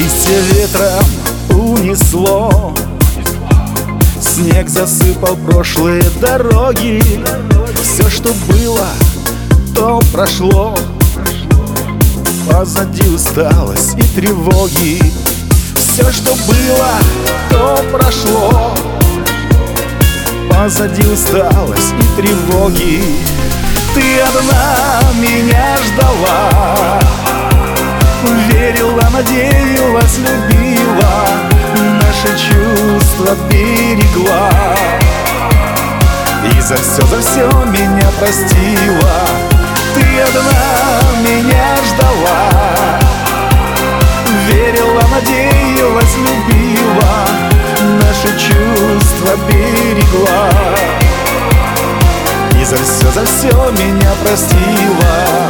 Листья ветром унесло, снег засыпал прошлые дороги. Все, что было, то прошло. Позади усталость и тревоги. Все, что было, то прошло. Позади усталость и тревоги. Ты одна меня ждала, верила, надеялась, любила, наши чувства берегла. И за все меня простила. Ты одна меня ждала, верила, надеялась, любила, наши чувства берегла. И за все меня простила.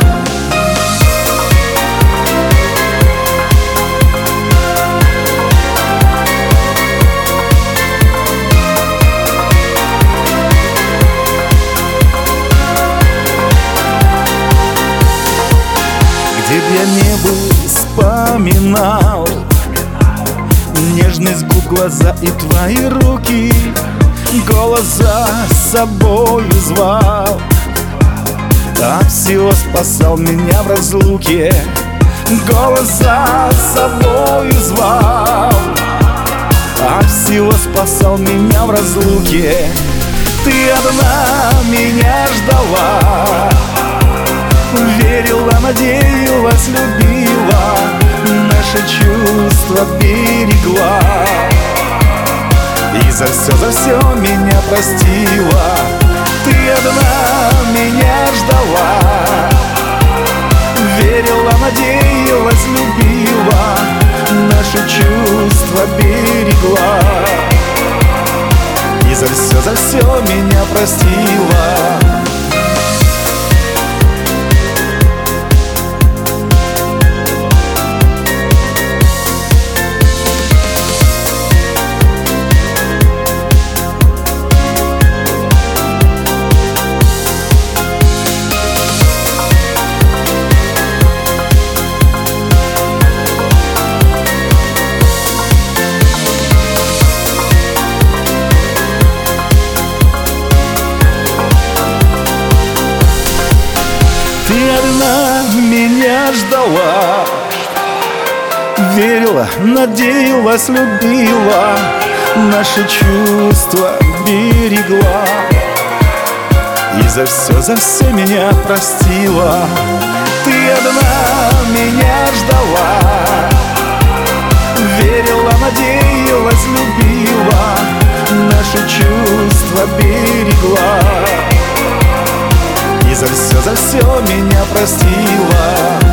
Где б я не был, вспоминал нежность губ, глаза и твои руки. Голос за собою звал, от всего спасал меня в разлуке. Голос за собою звал, от всего спасал меня в разлуке. Ты одна меня ждала, верила, надеялась, любила, наши чувства берегла. И за все меня простила. Ты одна меня ждала, верила, надеялась, любила, наши чувства берегла. И за все меня простила. Ты одна меня ждала, верила, надеялась, любила, наши чувства берегла. И за все меня простила. Ты одна меня ждала, верила, надеялась, любила, наши чувства берегла. И за все меня простила.